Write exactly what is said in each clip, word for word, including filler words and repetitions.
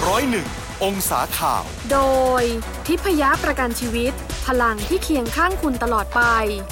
ร้อยหนึ่งองศาข่าวโดยทิพยประกันชีวิตพลังที่เคียงข้างคุณตลอดไป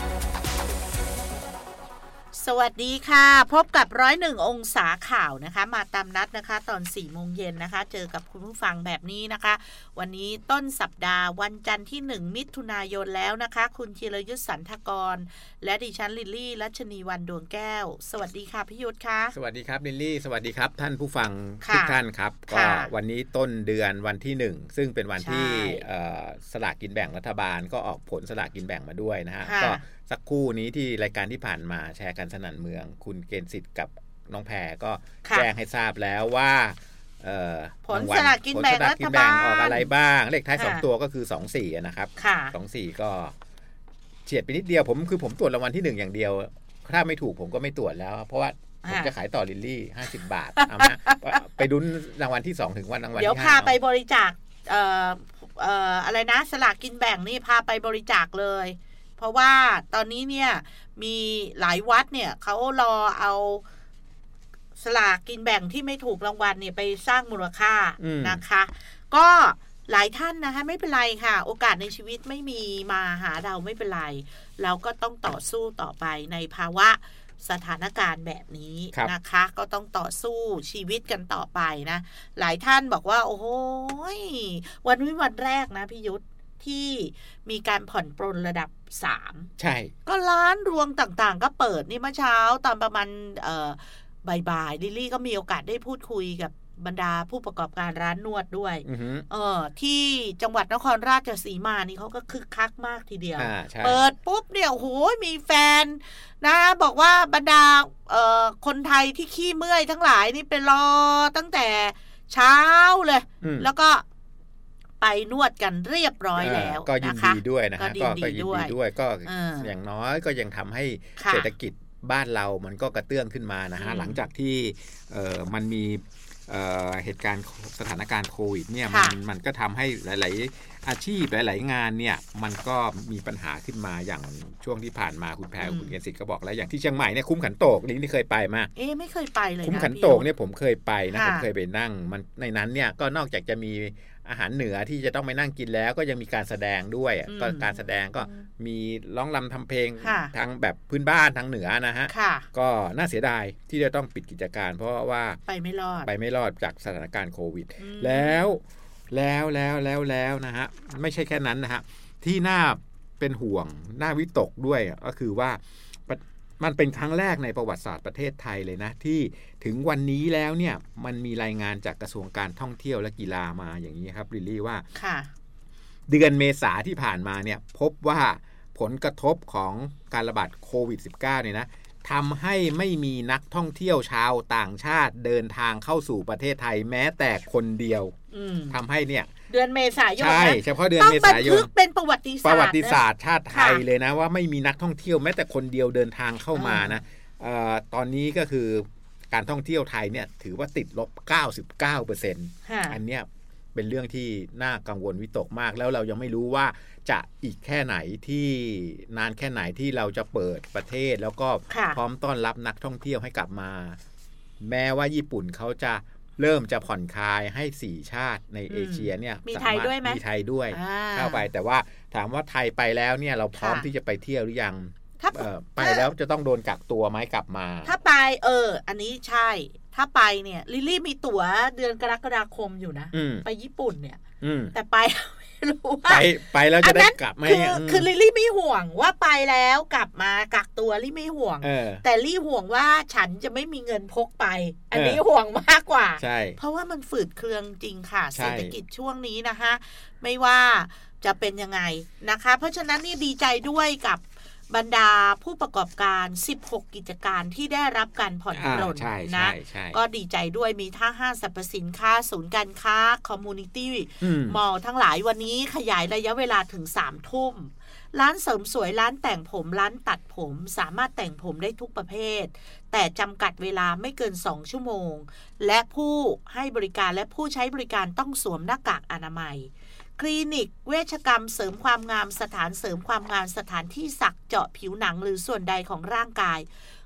สวัสดีค่ะพบกับร้อยหนึ่งองศาข่าวนะคะมาตามนัดนะคะตอนสี่โมงเย็นนะคะเจอกับคุณผู้ฟังแบบนี้นะคะวันนี้ต้นสัปดาห์วันจันทร์ที่หนึ่งมิถุนายนแล้วนะคะคุณธีรยุทธสันทกรและดิฉันลิลลี่รัชนีวรรณดวงแก้วสวัสดีค่ะพี่ยุทธค่ะสวัสดีครับลิลลี่สวัสดีครับท่านผู้ฟังทุกท่านครับก็วันนี้ต้นเดือนวันที่หนึ่งซึ่งเป็นวันที่สลากกินแบ่งรัฐบาลก็ออกผลสลากกินแบ่งมาด้วยนะฮะก็สักครู่นี้ที่รายการที่ผ่านมาแชร์กันสนั่นเมืองคุณเกณฑ์สิทธิ์กับน้องแพรก็แจ้งให้ทราบแล้วว่าผลสลากกินแบ่งรัฐบาลออกอะไรบ้างเลขท้ายสองตัวก็คือสองสี่นะครับสองสี่ก็เฉียดไปนิดเดียวผมคือผมตรวจรางวัลที่หนึ่งอย่างเดียวถ้าไม่ถูกผมก็ไม่ตรวจแล้วเพราะว่าผมจะขายต่อลิลลี่ห้าสิบบาทเอามาไปดุนรางวัลที่สองถึงวันรางวัลที่ห้าเดี๋ยวพาไปบริจาคเอ่อเอ่ออะไรนะสลากกินแบ่งนี่พาไปบริจาคเลยเพราะว่าตอนนี้เนี่ยมีหลายวัดเนี่ยเขารอเอาสลากกินแบ่งที่ไม่ถูกรางวัลเนี่ยไปสร้างมูลค่านะคะก็หลายท่านนะคะไม่เป็นไรค่ะโอกาสในชีวิตไม่มีมาหาเราไม่เป็นไรเราก็ต้องต่อสู้ต่อไปในภาวะสถานการณ์แบบนี้นะคะก็ต้องต่อสู้ชีวิตกันต่อไปนะหลายท่านบอกว่าโอ้โหวันนี้วันแรกนะพี่ยุทธที่มีการผ่อนปรนระดับสามใช่ก็ร้านรวงต่างๆก็เปิดนี่เมื่อเช้าตอนประมาณเอ่อบ่ายๆลิลลี่ก็มีโอกาสได้พูดคุยกับบรรดาผู้ประกอบการร้านนวดด้วย uh-huh. เออที่จังหวัดนครราชสีมานี่เขาก็คึกคักมากทีเดียวเปิดปุ๊บเนี่ยโอ้โหมีแฟนนะบอกว่าบรรดาเอ่อคนไทยที่ขี้เมื่อยทั้งหลายนี่ไปรอตั้งแต่เช้าเลย uh-huh. แล้วก็ไปนวดกันเรียบร้อยแล้วก็ยินดีด้วยนะฮะก็ยินดีด้วยก็อย่างน้อยก็ยังทำให้เศรษฐกิจบ้านเรามันก็กระเตื้องขึ้นมานะฮะหลังจากที่มันมีเหตุการณ์สถานการณ์โควิดเนี่ยมันมันก็ทำให้หลายๆอาชีพหลายๆงานเนี่ยมันก็มีปัญหาขึ้นมาอย่างช่วงที่ผ่านมาคุณแพรคุณเกณฑ์สิทธิ์ก็บอกแล้วอย่างที่เชียงใหม่เนี่ยคุ้มขันโตกนี่เคยไปมาเอ๊ะไม่เคยไปเลยนะคุ้มขันโตกเนี่ยผมเคยไปนะผมเคยไปนั่งมันในนั้นเนี่ยก็นอกจากจะมีอาหารเหนือที่จะต้องไปนั่งกินแล้วก็ยังมีการแสดงด้วยก็การแสดงก็มีร้องรำทำเพลงทางแบบพื้นบ้านทางเหนือนะฮะก็น่าเสียดายที่จะต้องปิดกิจการเพราะว่าไปไม่รอดไปไม่รอดจากสถานการณ์โควิดแล้วแล้วแล้วแล้วแล้วนะฮะไม่ใช่แค่นั้นนะฮะที่น่าเป็นห่วงน่าวิตกด้วยก็คือว่ามันเป็นครั้งแรกในประวัติศาสตร์ประเทศไทยเลยนะที่ถึงวันนี้แล้วเนี่ยมันมีรายงานจากกระทรวงการท่องเที่ยวและกีฬามาอย่างนี้ครับลิลลี่ว่าเดือนเมษาที่ผ่านมาเนี่ยพบว่าผลกระทบของการระบาดโควิด สิบเก้า เนี่ยนะทำให้ไม่มีนักท่องเที่ยวชาวต่างชาติเดินทางเข้าสู่ประเทศไทยแม้แต่คนเดียวทำให้เนี่ยเดือนเมษายนใช่เฉพาะเดือนเมษายนต้องบันทึกเป็นประวัติศาสตร์ประวัติศาสตร์ชาติไทยเลยนะว่าไม่มีนักท่องเที่ยวแม้แต่คนเดียวเดินทางเข้ามานะเอ่อตอนนี้ก็คือการท่องเที่ยวไทยเนี่ยถือว่าติดลบ เก้าสิบเก้าเปอร์เซ็นต์ อันเนี้ยเป็นเรื่องที่น่ากังวลวิตกมากแล้วเรายังไม่รู้ว่าจะอีกแค่ไหนที่นานแค่ไหนที่เราจะเปิดประเทศแล้วก็พร้อมต้อนรับนักท่องเที่ยวให้กลับมาแม้ว่าญี่ปุ่นเขาจะเริ่มจะผ่อนคลายให้สี่ชาติในเอเชียเนี่ยมีไทยด้วยไหมมีไทยด้วยเข้าไปแต่ว่าถามว่าไทยไปแล้วเนี่ยเราพร้อมที่จะไปเที่ยวหรือยังไปแล้วจะต้องโดนกักตัวไหมกลับมาถ้าไปเอออันนี้ใช่ถ้าไปเนี่ยลิลลี่มีตั๋วเดือนกรกฎาคมอยู่นะไปญี่ปุ่นเนี่ยแต่ไปไม่รู้ว่าไปไปแล้วจะได้กลับไหมคือคือลิลลี่ไม่ห่วงว่าไปแล้วกลับมากักตัวลิลลี่ไม่ห่วงแต่ลี่ห่วงว่าฉันจะไม่มีเงินพกไปอันนี้ห่วงมากกว่าเพราะว่ามันฝืดเคืองจริงค่ะเศรษฐกิจช่วงนี้นะคะไม่ว่าจะเป็นยังไงนะคะเพราะฉะนั้นนี่ดีใจด้วยกับบรรดาผู้ประกอบการสิบหกกิจการที่ได้รับการผ่อนปรนนะก็ดีใจด้วยมีทั้งห้างสรรพสินค้าศูนย์การค้าคอมมูนิตี้มอลล์ทั้งหลายวันนี้ขยายระยะเวลาถึงสามทุ่มร้านเสริมสวยร้านแต่งผมร้านตัดผมสามารถแต่งผมได้ทุกประเภทแต่จำกัดเวลาไม่เกินสองชั่วโมงและผู้ให้บริการและผู้ใช้บริการต้องสวมหน้ากากอนามัยคลินิกเวชกรรมเสริมความงามสถานเสริมความงามสถานที่สักเจาะผิวหนังหรือส่วนใดของร่างกาย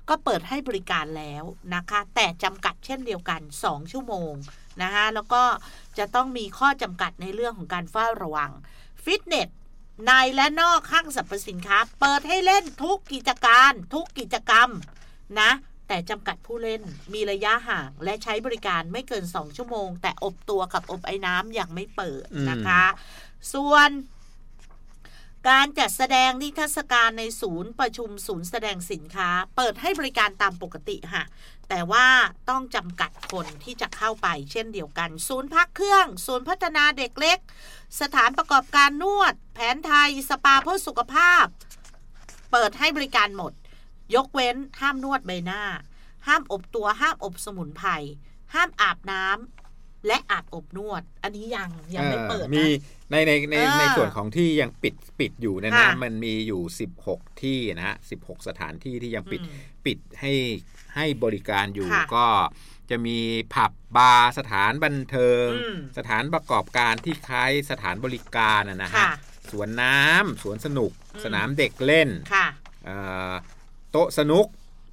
ก็เปิดให้บริการแล้วนะคะแต่จำกัดเช่นเดียวกันสองชั่วโมงนะคะแล้วก็จะต้องมีข้อจำกัดในเรื่องของการเฝ้าระวังฟิตเนสในและนอกห้างสรรพสินค้าเปิดให้เล่นทุกกิจการทุกกิจกรรมนะแต่จำกัดผู้เล่นมีระยะห่างและใช้บริการไม่เกินสองชั่วโมงแต่อบตัวกับอบไอ้น้ำยังไม่เปิดนะคะส่วนการจัดแสดงนิทรรศการในศูนย์ประชุมศูนย์แสดงสินค้าเปิดให้บริการตามปกติค่ะแต่ว่าต้องจำกัดคนที่จะเข้าไปเช่นเดียวกันศูนย์พักเครื่องศูนย์พัฒนาเด็กเล็กสถานประกอบการนวดแผนไทยสปาเพื่อสุขภาพเปิดให้บริการหมดยกเว้นห้ามนวดใบหน้าห้ามอบตัวห้ามอบสมุนไพรห้ามอาบน้ำและอาบอบนวดอันนี้ยังยังไม่เปิดนะมีในในในในส่วนของที่ยังปิดปิดอยู่นะนะมันมีอยู่สิบหกที่นะฮะสิบหกสถานที่ที่ยังปิดปิดให้ให้บริการอยู่ก็จะมีผับบาร์สถานบันเทิงสถานประกอบการที่คล้ายสถานบริการนะฮะสวนน้ำสวนสนุกสนามเด็กเล่นโต๊ะสนุก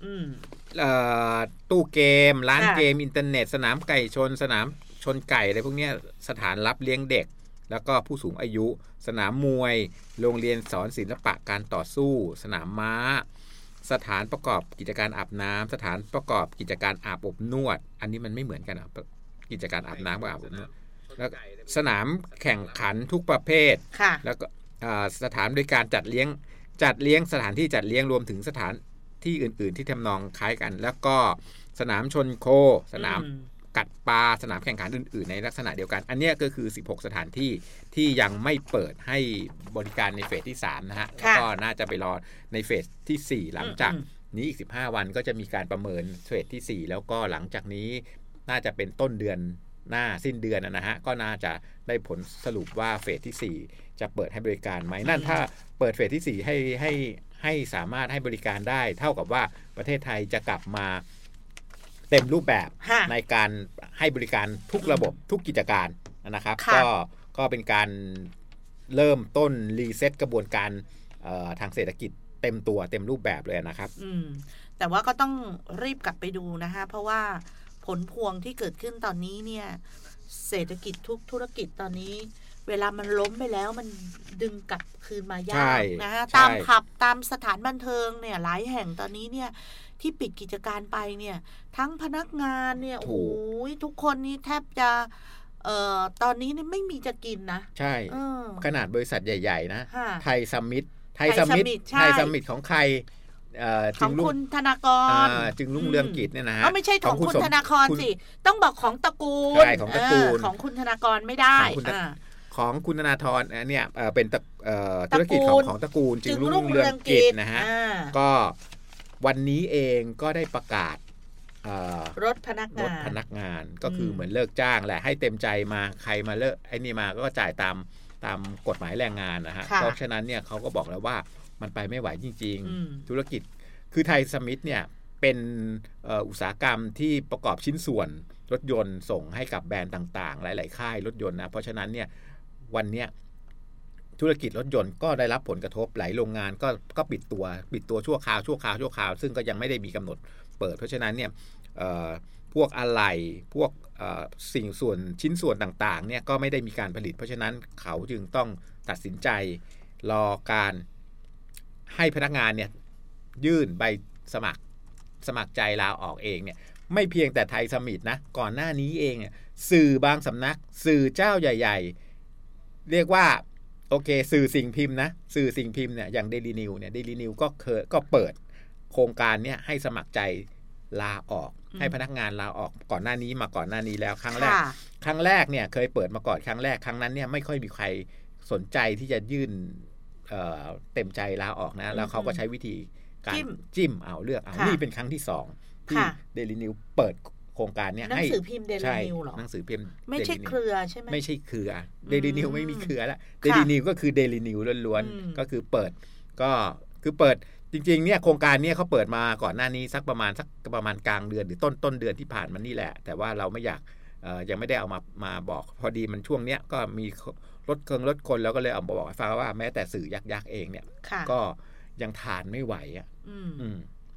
ตู้เกมร้านเกมอินเทอร์เน็ตสนามไก่ชนสนามชนไก่อะไรพวกนี้สถานรับเลี้ยงเด็กแล้วก็ผู้สูงอายุสนามมวยโรงเรียนสอนศิลปะการต่อสู้สนามม้าสถานประกอบกิจการอาบน้ำสถานประกอบกิจการอาบอบนวดอันนี้มันไม่เหมือนกันอ่ะกิจการอาบน้ำกับอาบอบนวดแล้วสนามแข่งขันทุกประเภทแล้วก็สถานบริการจัดเลี้ยงจัดเลี้ยงสถานที่จัดเลี้ยงรวมถึงสถานที่อื่นๆที่ทำนองคล้ายกันแล้วก็สนามชนโคสนามกัดปลาสนามแข่งขันอื่นๆในลักษณะเดียวกันอันนี้ก็คือสิบหกสถานที่ที่ยังไม่เปิดให้บริการในเฟสที่สามนะฮะแล้วก็น่าจะไปรอในเฟสที่สี่หลังจากนี้อีกสิบห้าวันก็จะมีการประเมินเฟสที่สี่แล้วก็หลังจากนี้น่าจะเป็นต้นเดือนหน้าสิ้นเดือนนะฮะก็น่าจะได้ผลสรุปว่าเฟสที่สี่จะเปิดให้บริการไหมนั่นถ้าเปิดเฟสที่สี่ให้ให้ให้สามารถให้บริการได้เท่ากับว่าประเทศไทยจะกลับมาเต็มรูปแบบในการให้บริการทุกระบบทุกกิจการนะครับก็ก็เป็นการเริ่มต้นรีเซ็ตกระบวนการทางเศรษฐกิจเต็มตัวเต็มรูปแบบเลยนะครับแต่ว่าก็ต้องรีบกลับไปดูนะคะเพราะว่าผลพวงที่เกิดขึ้นตอนนี้เนี่ยเศรษฐกิจทุกธุรกิจตอนนี้เวลามันล้มไปแล้วมันดึงกลับคืนมายากนะคะตามผับตามสถานบันเทิงเนี่ยหลายแห่งตอนนี้เนี่ยที่ปิดกิจการไปเนี่ยทั้งพนักงานเนี่ยโอ้ยทุกคนนี่แทบจะเอ่อตอนนี้นี่ไม่มีจะกินนะใช่ขนาดบริษัทใหญ่ๆนะไทยซัมมิตไทยซัมมิตไทยซัมมิตของใครของคุณธนากรจึงรุ่งเรืองกิจเนี่ยนะฮะไม่ใช่ของคุณธนากรสิต้องบอกของตระกูลใช่ของตระกูลของคุณธนากรไม่ได้ของคุณธนาธรเนี่ยเป็นธุรกิจของของตระกูลจึงรุ่งเรืองกิจนะฮะก็วันนี้เองก็ได้ประกาศรถพนักงานรถพนักงานก็คือเหมือนเลิกจ้างแหละให้เต็มใจมาใครมาเลิกไอ้นี่มาก็จ่ายตามตามกฎหมายแรงงานนะฮะเพราะฉะนั้นเนี่ยเขาก็บอกแล้วว่ามันไปไม่ไหวจริงๆธุรกิจคือไทยสมิธเนี่ยเป็นอุตสาหกรรมที่ประกอบชิ้นส่วนรถยนต์ส่งให้กับแบรนด์ต่างๆหลายๆค่ายรถยนต์นะเพราะฉะนั้นเนี่ยวันนี้ธุรกิจรถยนต์ก็ได้รับผลกระทบหลายโรงงานก็ก็ปิดตัวปิดตัวชั่วคราวชั่วคราวชั่วคราวซึ่งก็ยังไม่ได้มีกำหนดเปิดเพราะฉะนั้นเนี่ยพวกอะไหล่พวกสิ่งส่วนชิ้นส่วนต่างๆเนี่ยก็ไม่ได้มีการผลิตเพราะฉะนั้นเขาจึงต้องตัดสินใจรอการให้พนักงานเนี่ยยื่นใบสมัครสมัครใจลาออกเองเนี่ยไม่เพียงแต่ไทยสมิธนะก่อนหน้านี้เองสื่อบางสำนักสื่อเจ้าใหญ่ๆเรียกว่าโอเคสื่อสิ่งพิมพ์นะสื่อสิ่งพิมพ์เนี่ยอย่าง Daily News เนี่ย Daily News ก็เคยก็เปิดโครงการเนี่ยให้สมัครใจลาออกให้พนักงานลาออกก่อนหน้านี้มาก่อนหน้านี้แล้วครั้งแรกครั้งแรกเนี่ยเคยเปิดมาก่อนครั้งแรกครั้งนั้นเนี่ยไม่ค่อยมีใครสนใจที่จะยื่น เอ่อเต็มใจลาออกนะแล้วเขาก็ใช้วิธีการจิ้มเอาเลือกเอานี่เป็นครั้งที่สองที่ Daily News เปิดโครงการเนี้ยหนังสือพิมพ์ Daily News หรอหนังสือพิมพ์ไม่ใช่เครือใช่ไหมไม่ใช่เครือ Daily News ไม่มีเครือแล้ว Daily News ก็คือ Daily News ล้วนๆก็คือเปิดก็คือเปิดจริงๆเนี่ยโครงการนี้เขาเปิดมาก่อนหน้านี้สักประมาณสักประมาณกลางเดือนหรือต้นต้นเดือนที่ผ่านมานี่แหละแต่ว่าเราไม่อยากยังไม่ได้เอามามาบอกพอดีมันช่วงเนี้ยก็มีรถเครื่องรถคนแล้วก็เลยเอามาบอกให้ฟังว่าแม้แต่สื่อยักษ์ๆเองเนี่ยก็ยังทานไม่ไหวอ่ะ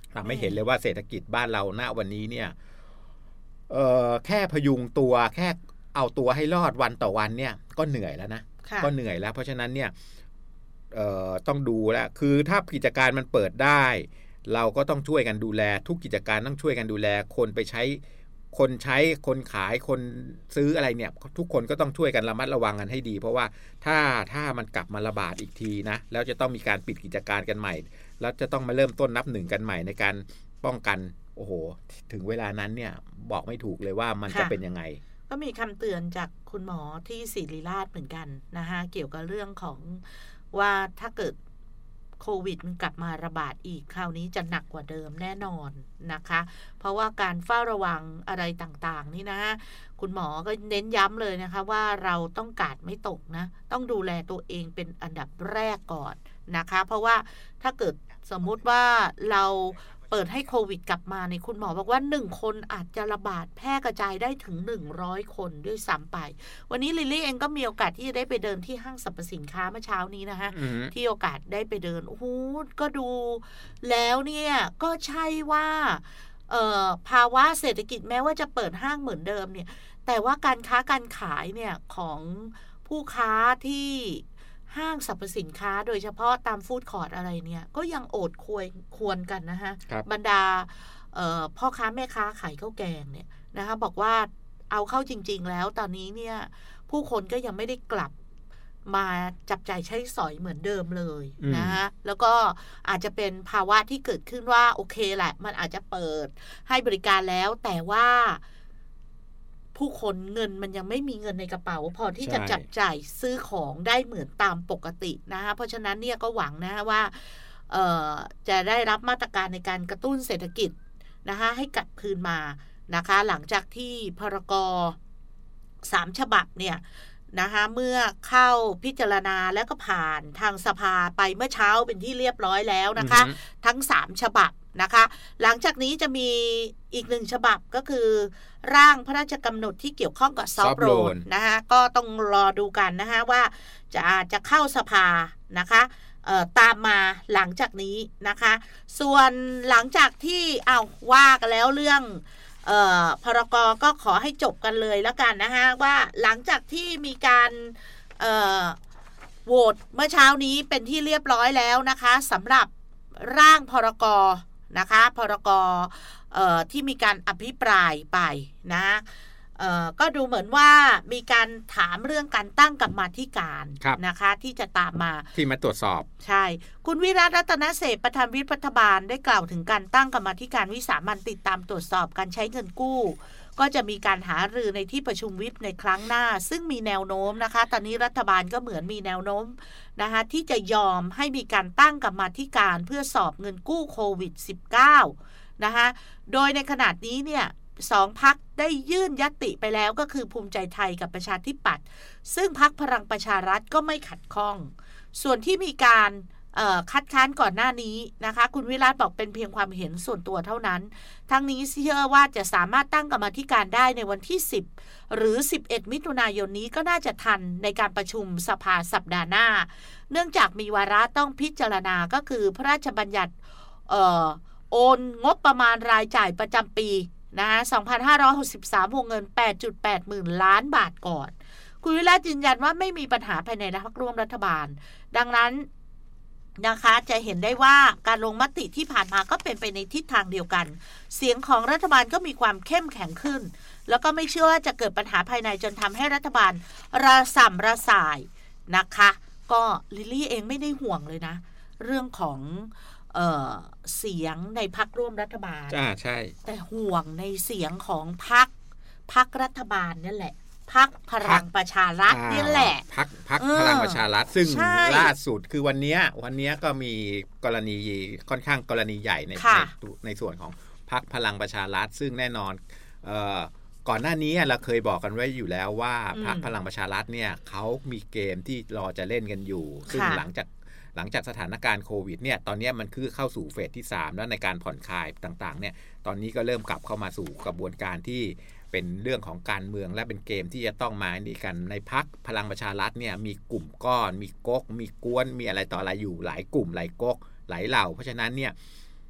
ทำให้เห็นเลยว่าเศรษฐกิจบ้านเราณวันนี้เนี่ยเอ่อแค่พยุงตัวแค่เอาตัวให้รอดวันต่อวันเนี่ยก็เหนื่อยแล้วนะก็เหนื่อยแล้วเพราะฉะนั้นเนี่ยเอ่อต้องดูแล้วคือถ้ากิจการมันเปิดได้เราก็ต้องช่วยกันดูแลทุกกิจการต้องช่วยกันดูแลคนไปใช้คนใช้คนขายคนซื้ออะไรเนี่ยทุกคนก็ต้องช่วยกันระมัดระวังกันให้ดีเพราะว่าถ้าถ้ามันกลับมาระบาดอีกทีนะแล้วจะต้องมีการปิดกิจการกันใหม่แล้วจะต้องมาเริ่มต้นนับหนึ่งกันใหม่ในการป้องกันโอ้โหถึงเวลานั้นเนี่ยบอกไม่ถูกเลยว่ามันจะเป็นยังไงก็มีคำเตือนจากคุณหมอที่ศิริราชเหมือนกันนะคะเกี่ยวกับเรื่องของว่าถ้าเกิดโควิดมันกลับมาระบาดอีกคราวนี้จะหนักกว่าเดิมแน่นอนนะคะเพราะว่าการเฝ้าระวังอะไรต่างๆนี่นะคุณหมอก็เน้นย้ำเลยนะคะว่าเราต้องกาดไม่ตกนะต้องดูแลตัวเองเป็นอันดับแรกก่อนนะคะเพราะว่าถ้าเกิดสมมุติว่าเราเปิดให้โควิดกลับมาในคุณหมอบอกว่าหนึ่งคนอาจจะระบาดแพร่กระจายได้ถึงหนึ่งร้อยคนด้วยซ้ำไปวันนี้ลิลลี่เองก็มีโอกาสที่จะได้ไปเดินที่ห้างสรรพสินค้าเมื่อเช้านี้นะคะ mm-hmm. ที่โอกาสได้ไปเดินโอ้โหก็ดูแล้วเนี่ยก็ใช่ว่าเอ่อภาวะเศรษฐกิจแม้ว่าจะเปิดห้างเหมือนเดิมเนี่ยแต่ว่าการค้าการขายเนี่ยของผู้ค้าที่ห้างสรรพสินค้าโดยเฉพาะตามฟู้ดคอร์ทอะไรเนี่ยก็ยังโอดควรควรกันนะฮะ บรรดาพ่อค้าแม่ค้าขายข้าวแกงเนี่ยนะคะบอกว่าเอาเข้าจริงๆแล้วตอนนี้เนี่ยผู้คนก็ยังไม่ได้กลับมาจับจ่ายใช้สอยเหมือนเดิมเลยนะฮะแล้วก็อาจจะเป็นภาวะที่เกิดขึ้นว่าโอเคแหละมันอาจจะเปิดให้บริการแล้วแต่ว่าผู้คนเงินมันยังไม่มีเงินในกระเป๋าพอที่จะจับจ่ายซื้อของได้เหมือนตามปกตินะคะเพราะฉะนั้นเนี่ยก็หวังนะว่าจะได้รับมาตรการในการกระตุ้นเศรษฐกิจนะคะให้กลับคืนมานะคะหลังจากที่พรก.สามฉบับเนี่ยนะคะเมื่อเข้าพิจารณาแล้วก็ผ่านทางสภาไปเมื่อเช้าเป็นที่เรียบร้อยแล้วนะคะ mm-hmm. ทั้งสามฉบับนะคะหลังจากนี้จะมีอีกหนึ่งฉบับก็คือร่างพระราชกำหนดที่เกี่ยวข้องกับซอฟต์โลนนะคะก็ต้องรอดูกันนะคะว่าจะจะเข้าสภานะคะตามมาหลังจากนี้นะคะส่วนหลังจากที่เอาว่ากันแล้วเรื่องเอ่อพรก.ก็ขอให้จบกันเลยแล้วกันนะคะว่าหลังจากที่มีการเอ่อโหวตเมื่อเช้านี้เป็นที่เรียบร้อยแล้วนะคะสำหรับร่างพรก.นะคะพรก.เอ่อที่มีการอภิปรายไปนะเอ่อก็ดูเหมือนว่ามีการถามเรื่องการตั้งกรรมาธิการนะคะที่จะตามมาที่มาตรวจสอบใช่คุณวิรัต รัตนเสพประธานวิปรัฐบาลได้กล่าวถึงการตั้งกรรมาธิการวิสามัญติดตามตรวจสอบการใช้เงินกู้ก็จะมีการหารือในที่ประชุมวิปในครั้งหน้าซึ่งมีแนวโน้มนะคะตอนนี้รัฐบาลก็เหมือนมีแนวโน้มนะคะที่จะยอมให้มีการตั้งกรรมาธิการเพื่อสอบเงินกู้โควิด สิบเก้า นะคะโดยในขณะนี้เนี่ยสองพรรคได้ยื่นญัตติไปแล้วก็คือภูมิใจไทยกับประชาธิปัตย์ซึ่งพรรคพลังประชารัฐก็ไม่ขัดข้องส่วนที่มีการคัดค้านก่อนหน้านี้นะคะคุณวิรัตบอกเป็นเพียงความเห็นส่วนตัวเท่านั้นทั้งนี้เชื่อว่าจะสามารถตั้งกรรมาธิการได้ในวันที่สิบหรือสิบเอ็ดมิถุนายนนี้ก็น่าจะทันในการประชุมสภาสัปดาห์หน้าเนื่องจากมีวาระต้องพิจารณาก็คือพระราชบัญญัติเอ่อโอนงบประมาณรายจ่ายประจำปีนะคะสองพันห้าร้อยหกสิบสามวงเงิน แปดจุดแปด หมื่นล้านบาทก่อนคุณวิรัตยืนยันว่าไม่มีปัญหาภายในพรรคร่วมรัฐบาลดังนั้นนะคะจะเห็นได้ว่าการลงมติที่ผ่านมาก็เป็นไปในทิศทางเดียวกันเสียงของรัฐบาลก็มีความเข้มแข็งขึ้นแล้วก็ไม่เชื่อว่าจะเกิดปัญหาภายในจนทำให้รัฐบาลระส่ำระสายนะคะก็ลิลลี่เองไม่ได้ห่วงเลยนะเรื่องของเอ่อเสียงในพรรคร่วมรัฐบาลอ่าใช่แต่ห่วงในเสียงของพรรคพรรครัฐบาลนั่นแหละพรรคพลังประชารัฐนี่แหละพรรคพรรคพลังประชารัฐซึ่งล่าสุดคือวันนี้วันนี้ก็มีกรณีค่อนข้างกรณีใหญ่ในในในส่วนของพรรคพลังประชารัฐซึ่งแน่นอนเอ่อก่อนหน้านี้เราเคยบอกกันไว้อยู่แล้วว่าพรรคพลังประชารัฐเนี่ยเขามีเกมที่รอจะเล่นกันอยู่ซึ่งหลังจากหลังจากสถานการณ์โควิดเนี่ยตอนนี้มันคือเข้าสู่เฟสที่สามแล้วในการผ่อนคลายต่างๆเนี่ยตอนนี้ก็เริ่มกลับเข้ามาสู่กระบวนการที่เป็นเรื่องของการเมืองและเป็นเกมที่จะต้องมาดีกันในพรรคพลังประชารัฐเนี่ยมีกลุ่มก้อนมีก๊กมีกวนมีอะไรต่ออะไรอยู่หลายกลุ่มหลายก๊กหลายเหล่าเพราะฉะนั้นเนี่ย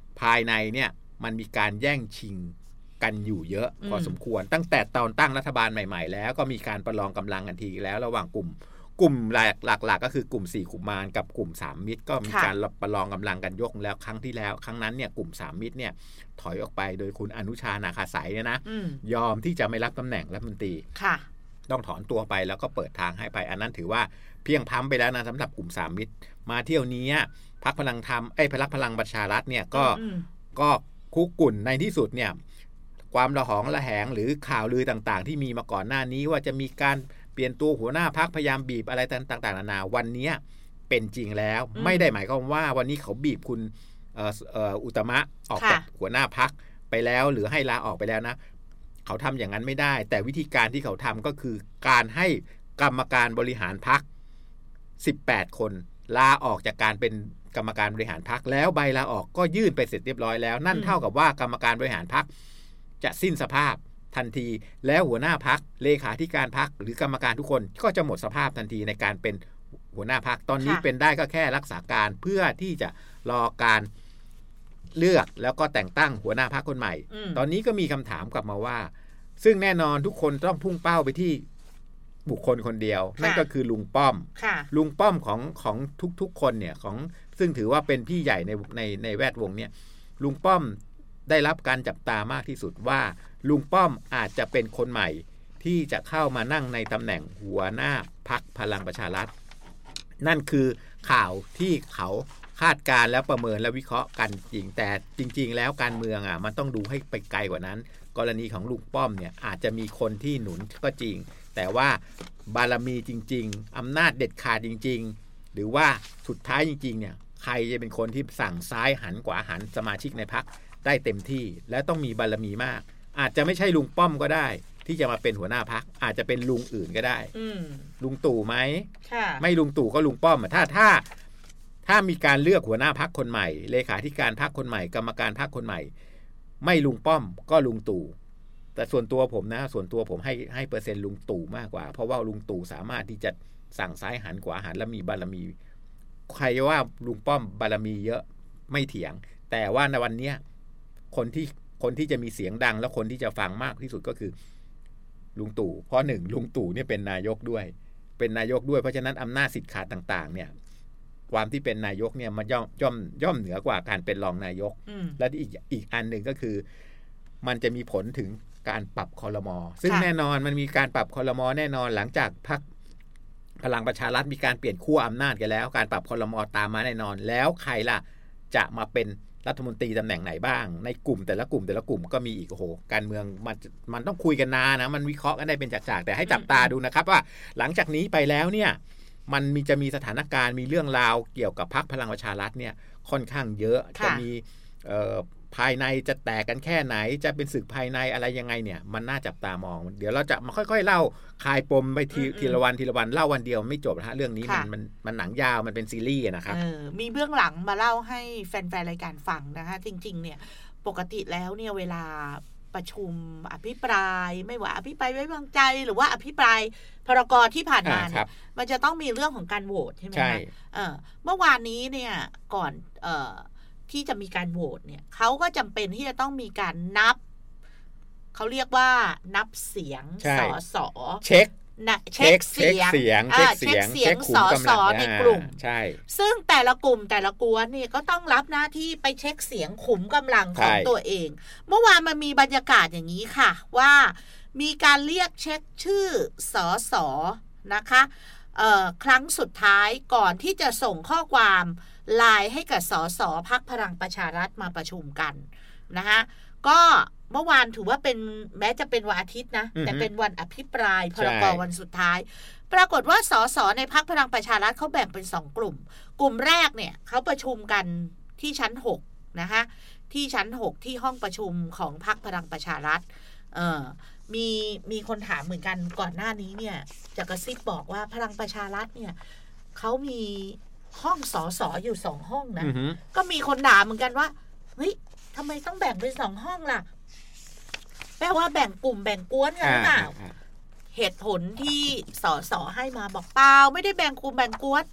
ภายในเนี่ยมันมีการแย่งชิงกันอยู่เยอะพอสมควรตั้งแต่ตอนตั้งรัฐบาลใหม่ๆแล้วก็มีการประลองกำลังกันทีแล้วระหว่างกลุ่มกลุ่มหลักๆก็คือกลุ่มสี่กุมารกับกลุ่มสามมิตรก็มีการประลองกำลังกันยกแล้วครั้งที่แล้วครั้งนั้นเนี่ยกลุ่มสามมิตรเนี่ยถอยออกไปโดยคุณอนุชานาคาสายเนี่ยนะยอมที่จะไม่รับตำแหน่งรัฐมนตรีต้องถอนตัวไปแล้วก็เปิดทางให้ไปอันนั้นถือว่าเพียงพล้ำไปแล้วนะสำหรับกลุ่มสามมิตรมาเที่ยวนี้พรรคพลังธรรมไอ้พรรคพลังประชารัฐเนี่ยก็ก็คุกกุ่นในที่สุดเนี่ยความระหองระแหงหรือข่าวลือต่างๆที่มีมาก่อนหน้านี้ว่าจะมีการเปลี่ยนตัวหัวหน้าพรรคพยายามบีบอะไรต่างๆนานาวันนี้เป็นจริงแล้วไม่ได้หมายความว่าวันนี้เขาบีบคุณอุตมะออกจากหัวหน้าพรรคไปแล้วหรือให้ลาออกไปแล้วนะเขาทำอย่างนั้นไม่ได้แต่วิธีการที่เขาทำก็คือการให้กรรมการบริหารพรรคสิบแปดคนลาออกจากการเป็นกรรมการบริหารพรรคแล้วใบลาออกก็ยื่นไปเสร็จเรียบร้อยแล้วนั่นเท่ากับว่ากรรมการบริหารพรรคจะสิ้นสภาพทันทีแล้วหัวหน้าพรรคเลขาธิการพรรคหรือกรรมการทุกคนก็จะหมดสภาพทันทีในการเป็นหัวหน้าพรรคตอนนี้เป็นได้ก็แค่รักษาการเพื่อที่จะรอการเลือกแล้วก็แต่งตั้งหัวหน้าพรรคคนใหม่ตอนนี้ก็มีคำถามกลับมาว่าซึ่งแน่นอนทุกคนต้องพุ่งเป้าไปที่บุคคลคนเดียวนั่นก็คือลุงป้อมลุงป้อมของของทุกๆคนเนี่ยของซึ่งถือว่าเป็นพี่ใหญ่ในในในแวดวงเนี่ยลุงป้อมได้รับการจับตามากที่สุดว่าลุงป้อมอาจจะเป็นคนใหม่ที่จะเข้ามานั่งในตำแหน่งหัวหน้าพรรคพลังประชารัฐนั่นคือข่าวที่เขาคาดการและประเมินและวิเคราะห์กันจริงแต่จริงๆแล้วการเมืองอ่ะมันต้องดูให้ไปไกลกว่านั้นกรณีของลุงป้อมเนี่ยอาจจะมีคนที่หนุนก็จริงแต่ว่าบารมีจริงๆอำนาจเด็ดขาดจริงๆหรือว่าสุดท้ายจริงๆเนี่ยใครจะเป็นคนที่สั่งซ้ายหันขวาหันสมาชิกในพรรคได้เต็มที่และต้องมีบารมีมากอาจจะไม่ใช่ลุงป้อมก็ได้ที่จะมาเป็นหัวหน้าพรรคอาจจะเป็นลุงอื่นก็ได้ลุงตู่ไหมไม่ลุงตู่ก็ลุงป้อมถ้าถ้าถ้ามีการเลือกหัวหน้าพรรคคนใหม่เลขาธิการพรรคคนใหม่กรรมการพรรคคนใหม่ไม่ลุงป้อมก็ลุงตู่แต่ส่วนตัวผมนะส่วนตัวผมให้ให้เปอร์เซ็นต์ลุงตู่มากกว่าเพราะว่าลุงตู่สามารถที่จะสั่งซ้ายหันขวาหันและมีบารมีใครว่าลุงป้อมบารมีเยอะไม่เถียงแต่ว่าในวันนี้คนที่คนที่จะมีเสียงดังและคนที่จะฟังมากที่สุดก็คือลุงตู่เพราะหนึ่งลุงตู่เนี่ยเป็นนายกด้วยเป็นนายกด้วยเพราะฉะนั้นอำนาจสิทธิ์ขาดต่างๆเนี่ยความที่เป็นนายกเนี่ยมันย่อมย่อมย่อมเหนือกว่าการเป็นรองนายกและอีกอีกอันหนึ่งก็คือมันจะมีผลถึงการปรับครม.ซึ่งแน่นอนมันมีการปรับครม.แน่นอนหลังจากพรรคพลังประชารัฐมีการเปลี่ยนขั้วอำนาจกันแล้วการปรับครม.ตามมาแน่นอนแล้วใครล่ะจะมาเป็นรัฐมนตรีตำแหน่งไหนบ้างในกลุ่มแต่ละกลุ่มแต่ละกลุ่มก็มีอีกโอ้โหการเมืองมันมันต้องคุยกันนานนะมันวิเคราะห์กันได้เป็นจากๆแต่ให้จับตาดูนะครับว่าหลังจากนี้ไปแล้วเนี่ยมันมีจะมีสถานการณ์มีเรื่องราวเกี่ยวกับพรรคพลังประชารัฐเนี่ยค่อนข้างเยอะจะมีเอ่อภายในจะแตกกันแค่ไหนจะเป็นศึกภายในอะไรยังไงเนี่ยมันน่าจับตามองเดี๋ยวเราจะมาค่อยๆเล่าคลายปมไปทีทีละวันทีละวันเล่าวันเดียวไม่จบนะฮะเรื่องนี้มันมันมันหนังยาวมันเป็นซีรีส์นะครับมีเบื้องหลังมาเล่าให้แฟนๆรายการฟังนะคะจริงๆเนี่ยปกติแล้วเนี่ยเวลาประชุมอภิปรายไม่ว่าอภิปรายไว้วางใจหรือว่าอภิปรายพรก.ที่ผ่านมาเนี่ยมันจะต้องมีเรื่องของการโหวตใช่ไหมคะเมื่อวานนี้เนี่ยก่อนเอ่อที่จะมีการโหวตเนี่ยเขาก็จำเป็นที่จะต้องมีการนับเขาเรียกว่านับเสียงสสเช็คนะเช็คเสียงเสียงเช็คเสียงสสในกลุ่มใช่ซึ่งแต่ละกลุ่มแต่ละกวนนี่ก็ต้องรับหน้าที่ไปเช็คเสียงขุมกำลังของตัวเองเมื่อวานมันมีบรรยากาศอย่างนี้ค่ะว่ามีการเรียกเช็คชื่อสสนะคะเอ่อครั้งสุดท้ายก่อนที่จะส่งข้อความไลน์ให้กับสสพรรคพลังประชารัฐมาประชุมกันนะคะก็เมื่อวานถือว่าเป็นแม้จะเป็นวันอาทิตย์นะแต่เป็นวันอภิปรายพรก.วันสุดท้ายปรากฏว่าสสในพรรคพลังประชารัฐเขาแบ่งเป็นสองกลุ่มกลุ่มแรกเนี่ยเขาประชุมกันที่ชั้นหกนะคะที่ชั้นหกที่ห้องประชุมของพรรคพลังประชารัฐเอ่อมีมีคนถามเหมือนกันก่อนหน้านี้เนี่ยจะกระซิบบอกว่าพลังประชารัฐเนี่ยเขามีห้องสอสออยู่สองห้องนะ uh-huh. ก็มีคนด่าเหมือนกันว่าเฮ้ยทำไมต้องแบ่งเป็นสองห้องล่ะแปลว่าแบ่งกลุ่มแบ่งกวนกันหรือเปล่า uh-huh. เหตุผลที่สอสอให้มาบอกเปล่าไม่ได้แบ่งกลุ่มแบ่งกวน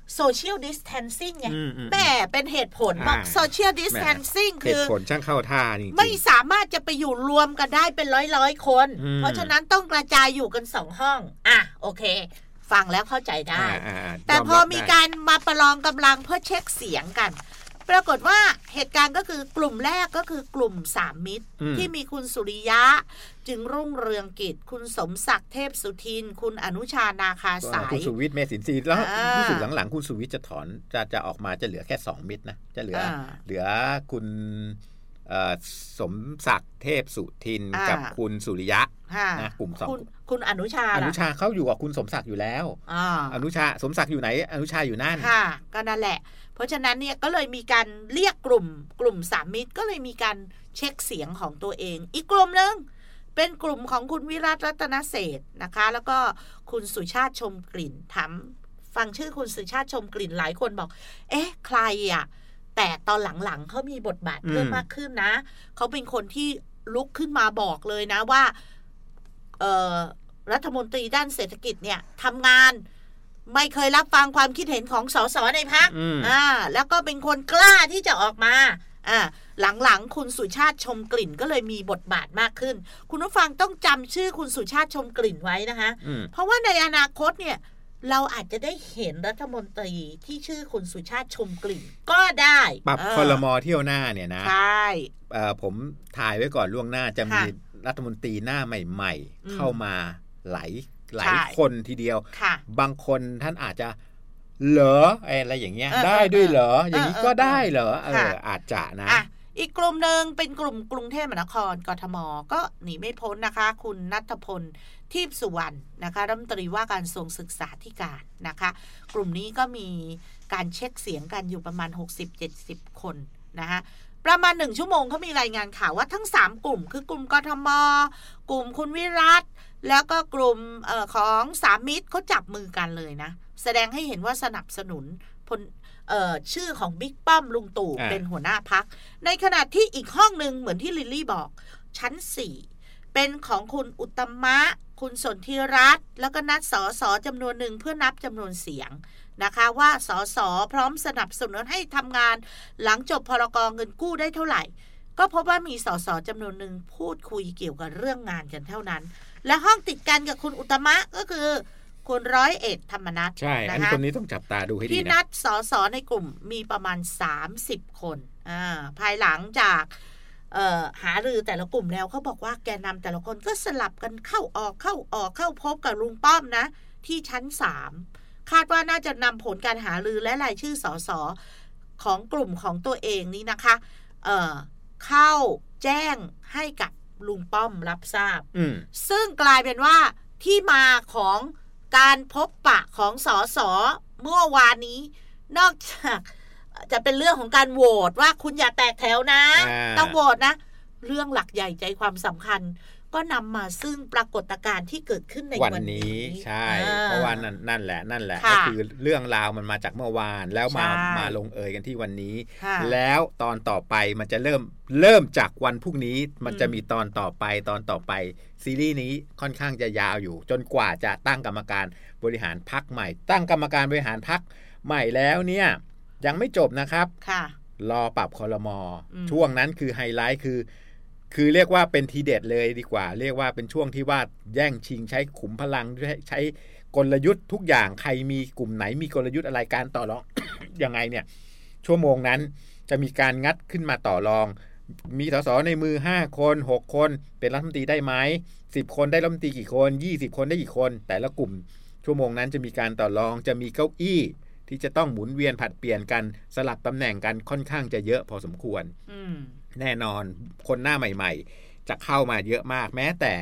social distancing ไงแม่เป็นเหตุผลบอก social distancing คือเหตุผลช่างเข้าท่าจริงๆไม่สามารถจะไปอยู่รวมกันได้เป็นร้อยๆคนเพราะฉะนั้นต้องกระจายอยู่กันสองห้องอ่ะโอเคฟังแล้วเข้าใจได้แต่พอมีการมาประลองกำลังเพื่อเช็คเสียงกันปรากฏว่าเหตุการณ์ก็คือกลุ่มแรกก็คือกลุ่มสามมิตรที่มีคุณสุริยะจึงรุ่งเรืองกิจคุณสมศักดิ์เทพสุทินคุณอนุชานาคาสายคุณสุวิทย์เมษินทรีย์แล้วรู้สึกหลังๆคุณสุวิทย์จะถอนจะจะออกมาจะเหลือแค่สองมิตรนะจะเหลือเหลือคุณสมศักดิ์เทพสุทินกับคุณสุริยะนะกลุ่มสองคุณอนุชาอนุชาเขาอยู่กับคุณสมศักดิ์อยู่แล้วอนุชาสมศักดิ์อยู่ไหนอนุชาอยู่นั่นค่ะก็นั่นแหละเพราะฉะนั้นเนี่ยก็เลยมีการเรียกกลุ่มกลุ่มสามมิตรก็เลยมีการเช็คเสียงของตัวเองอีกกลุ่มนึงเป็นกลุ่มของคุณวิรัตรัตนเศรษฐ์นะคะแล้วก็คุณสุชาติชมกลิ่นถามฟังชื่อคุณสุชาติชมกลิ่นหลายคนบอกเอ๊ะใครอ่ะแต่ตอนหลังๆเขามีบทบาทเพิ่มมากขึ้นนะเขาเป็นคนที่ลุกขึ้นมาบอกเลยนะว่าเอ่อรัฐมนตรีด้านเศรษฐกิจเนี่ยทำงานไม่เคยรับฟังความคิดเห็นของสสในพรรคอ่าแล้วก็เป็นคนกล้าที่จะออกมาอ่าหลังๆคุณสุชาติชมกลิ่นก็เลยมีบทบาทมากขึ้นคุณผู้ฟังต้องจำชื่อคุณสุชาติชมกลิ่นไว้นะคะเพราะว่าในอนาคตเนี่ยเราอาจจะได้เห็นรัฐมนตรีที่ชื่อคุณสุชาติชมกลิ่นก็ได้ปรับครม.เที่ยวหน้าเนี่ยนะใช่ผมถ่ายไว้ก่อนล่วงหน้าจะมีรัฐมนตรีหน้าใหม่ๆเข้ามาหลายหลายคนทีเดียวบางคนท่านอาจจะเหรออะไรอย่างเงี้ยได้ด้วยเหรออย่างนี้ก็ได้เหรอเอออาจจะนะอีกกลุ่มหนึ่งเป็นกลุ่มกรุงเทพมหานครกทมก็หนีไม่พ้นนะคะคุณณัฐพลทิพย์สุวรรณนะคะรัฐมนตรีว่าการกระทรวงศึกษาธิการนะคะกลุ่มนี้ก็มีการเช็คเสียงกันอยู่ประมาณ หกสิบเจ็ดสิบ คนนะคะประมาณหนึ่งชั่วโมงเขามีรายงานข่าวว่าทั้งสามกลุ่มคือกลุ่มกทมกลุ่มคุณวิรัตแล้วก็กลุ่มเอ่อของสามมิตรเขาจับมือกันเลยนะแสดงให้เห็นว่าสนับสนุนพลเอ่อชื่อของบิ๊กป้อมลุงตู่เป็นหัวหน้าพรรคในขณะที่อีกห้องนึงเหมือนที่ลิลลี่บอกชั้นสี่เป็นของคุณอุตตมะคุณสนธิรัตน์แล้วก็นัดสสจำนวนหนึ่งเพื่อนับจำนวนเสียงนะคะว่าสสพร้อมสนับสนุนให้ทำงานหลังจบพรกเงินกู้ได้เท่าไหร่ก็พบว่ามีสสจำนวนหนึ่งพูดคุยเกี่ยวกับเรื่องงานกันเท่านั้นและห้องติดกันกับคุณอุตตมะก็คือคุณร้อยเอกธรรมนัสใช่อันคนนี้ต้องจับตาดูให้ดีนะที่นัดสสในกลุ่มมีประมาณสามสิบคนอ่าภายหลังจากเอ่อหารือแต่ละกลุ่มแล้วเขาบอกว่าแกนนำแต่ละคนก็สลับกันเข้าออกเข้าออกเข้าพบกับลุงป้อมนะที่ชั้นสามคาดว่าน่าจะนำผลการหารือและรายชื่อสสของกลุ่มของตัวเองนี้นะคะเอ่อเข้าแจ้งให้กับลุงป้อมรับทราบซึ่งกลายเป็นว่าที่มาของการพบปะของสสเมื่อวานนี้นอกจากจะเป็นเรื่องของการโหวตว่าคุณอย่าแตกแถวนะต้องโหวตนะเรื่องหลักใหญ่ใจความสำคัญก็นำมาซึ่งปรากฏการณ์ที่เกิดขึ้นในวันนี้ใช่เพราะว่านั่นนั่นแหละนั่นแหละก็คือเรื่องราวมันมาจากเมื่อวานแล้วมามาลงเอยกันที่วันนี้แล้วตอนต่อไปมันจะเริ่มเริ่มจากวันพรุ่งนี้มันจะมีตอนต่อไปตอนต่อไปซีรีส์นี้ค่อนข้างจะยาวอยู่จนกว่าจะตั้งกรรมการบริหารพรรคใหม่ตั้งกรรมการบริหารพรรคใหม่แล้วเนี่ยยังไม่จบนะครับรอปรับครม.ช่วงนั้นคือไฮไลท์คือคือเรียกว่าเป็นทีเด็ดเลยดีกว่าเรียกว่าเป็นช่วงที่ว่าแย่งชิงใช้ขุมพลังใช้กลยุทธ์ทุกอย่างใครมีกลุ่มไหนมีกลยุทธ์อะไรการต่อรอง ยังไงเนี่ยชั่วโมงนั้นจะมีการงัดขึ้นมาต่อรองมีสสในมือห้าคนหกคนเป็นรัฐมนตรีได้ไหมสิบคนได้รัฐมนตรีกี่คนยี่สิบคนได้กี่คนแต่ละกลุ่มชั่วโมงนั้นจะมีการต่อรองจะมีเก้าอี้ที่จะต้องหมุนเวียนผัดเปลี่ยนกันสลับตำแหน่งกันค่อนข้างจะเยอะพอสมควรแน่นอนคนหน้าใหม่ๆจะเข้ามาเยอะมากแม้แต่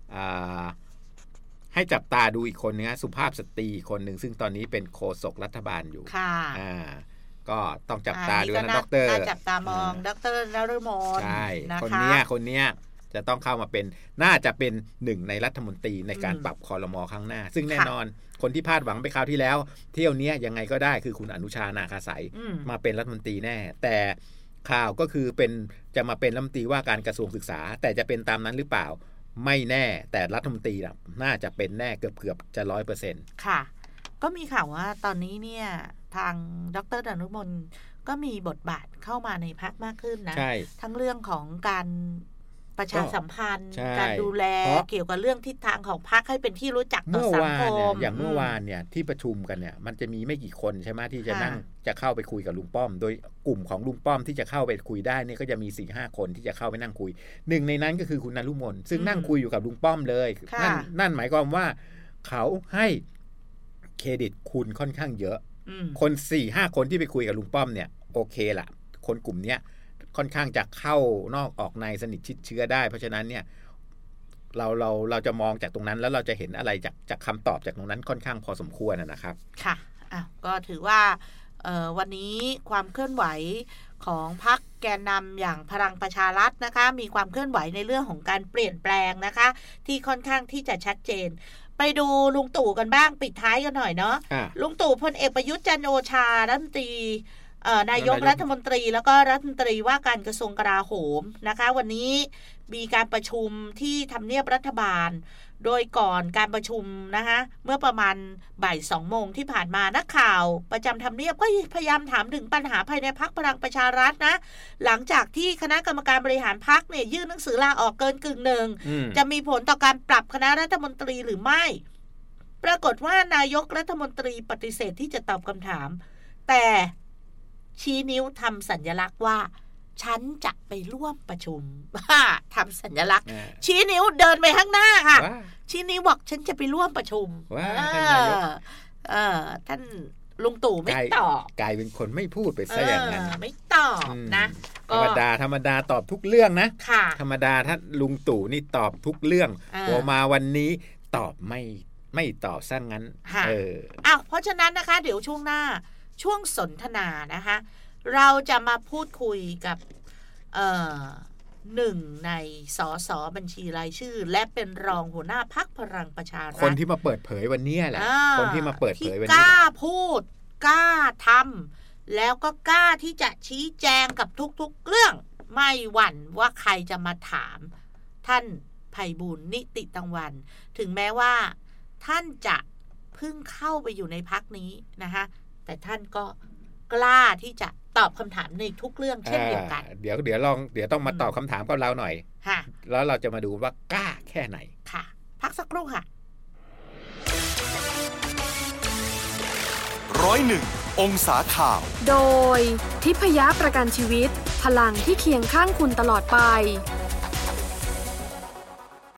ให้จับตาดูอีกคนนึงสุภาพสตรีคนหนึ่งซึ่งตอนนี้เป็นโฆษกรัฐบาลอยู่ค่ะก็ต้องจับตาดูนะดร. จับตามองดร.นฤมลใช่คนเนี้ยคนเนี้ยจะต้องเข้ามาเป็นน่าจะเป็นหนึ่งในรัฐมนตรีในการปรับครม.ครั้งหน้าซึ่งแน่นอนคนที่พลาดหวังไปคราวที่แล้วเที่ยวนี้ยังไงก็ได้คือคุณอนุชานาคาสายมาเป็นรัฐมนตรีแน่แต่ข่าวก็คือเป็นจะมาเป็นรัฐมนตรีว่าการกระทรวงศึกษาแต่จะเป็นตามนั้นหรือเปล่าไม่แน่แต่รัฐมนตรีน่าจะเป็นแน่เกือบเกือบจะร้อยเปอร์เซ็นต์ค่ะก็มีข่าวว่าตอนนี้เนี่ยทางดร.ดนุมนก็มีบทบาทเข้ามาในพรรคมากขึ้นนะทั้งเรื่องของการประชาสัมพันธ์การดูแลเกี่ยวกับเรื่องทิศทางของพรรคให้เป็นที่รู้จักต่อสังคมอย่างเมื่อวานเนี่ยที่ประชุมกันเนี่ยมันจะมีไม่กี่คนใช่ไหมที่จะนั่งจะเข้าไปคุยกับลุงป้อมโดยกลุ่มของลุงป้อมที่จะเข้าไปคุยได้เนี่ยก็จะมี สี่ห้า คนที่จะเข้าไปนั่งคุยหนึ่งในนั้นก็คือคุณนฤมลซึ่งนั่งคุยอยู่กับลุงป้อมเลยนั่นนั่นหมายความว่าเขาให้เครดิตคุณค่อนข้างเยอะคน สี่ห้า คนที่ไปคุยกับลุงป้อมเนี่ยโอเคละคนกลุ่มเนี้ยค่อนข้างจะเข้านอกออกในสนิทชิดเชื้อได้เพราะฉะนั้นเนี่ยเราเราเราจะมองจากตรงนั้นแล้วเราจะเห็นอะไรจากจากคำตอบจากตรงนั้นค่อนข้างพอสมควรนะครับค่ะอ่ะก็ถือว่าวันนี้ความเคลื่อนไหวของพรรคแกนนำอย่างพลังประชารัฐนะคะมีความเคลื่อนไหวในเรื่องของการเปลี่ยนแปลงนะคะที่ค่อนข้างที่จะชัดเจนไปดูลุงตู่กันบ้างปิดท้ายกันหน่อยเนาะลุงตู่พลเอกประยุทธ์จันทร์โอชารัฐมนตรีนายกรัฐมนตรีแล้วก็รัฐมนตรีว่าการกระทรวงกลาโหมนะคะวันนี้มีการประชุมที่ทำเนียบรัฐบาลโดยก่อนการประชุมนะคะเมื่อประมาณบ่ายสองโมงที่ผ่านมานักข่าวประจำทำเนียบก็พยายามถามถึงปัญหาภายในพรรคพลังประชารัฐนะหลังจากที่คณะกรรมการบริหารพรรคเนี่ยยื่นหนังสือลาออกเกินกึ่งหนึ่งจะมีผลต่อการปรับคณะรัฐมนตรีหรือไม่ปรากฏว่านายกรัฐมนตรีปฏิเสธที่จะตอบคำถามแต่ชี้นิ้วทำสัญลักษณ์ว่าฉันจะไปร่วมประชุมทำสัญลักษณ์ชี้นิ้วเดินไปข้างหน้าค่ะชี้นิ้วบอกฉันจะไปร่วมประชุมท่านลุงตู่ไม่ตอบกลายเป็นคนไม่พูดไปซะอย่างนั้นไม่ตอบนะธรรมดาธรรมดาตอบทุกเรื่องนะธรรมดาท่านลุงตู่นี่ตอบทุกเรื่องพอมาวันนี้ตอบไม่ไม่ตอบซะงั้นเอออ้าวเพราะฉะนั้นนะคะเดี๋ยวช่วงหน้าช่วงสนทนานะคะเราจะมาพูดคุยกับเอ่อหนึ่งในสสบัญชีรายชื่อและเป็นรองหัวหน้าพรรคพลังประชารัฐคนที่มาเปิดเผยวันนี้แหละคนที่มาเปิดเผยวันนี้ที่กล้าพูดกล้าทำแล้วก็กล้าที่จะชี้แจงกับทุกๆเรื่องไม่หวั่นว่าใครจะมาถามท่านไพบูลย์นิติตังวันถึงแม้ว่าท่านจะเพิ่งเข้าไปอยู่ในพรรคนี้นะคะแต่ท่านก็กล้าที่จะตอบคำถามในทุกเรื่องเช่นเดียวกันเดี๋ยวเดี๋ยวลองเดี๋ยวต้องมาตอบคำถามกับเราหน่อยค่ะแล้วเราจะมาดูว่ากล้าแค่ไหนค่ะพักสักครู่ค่ะร้อยหนึ่งองศาข่าวโดยทิพยประกันชีวิตพลังที่เคียงข้างคุณตลอดไป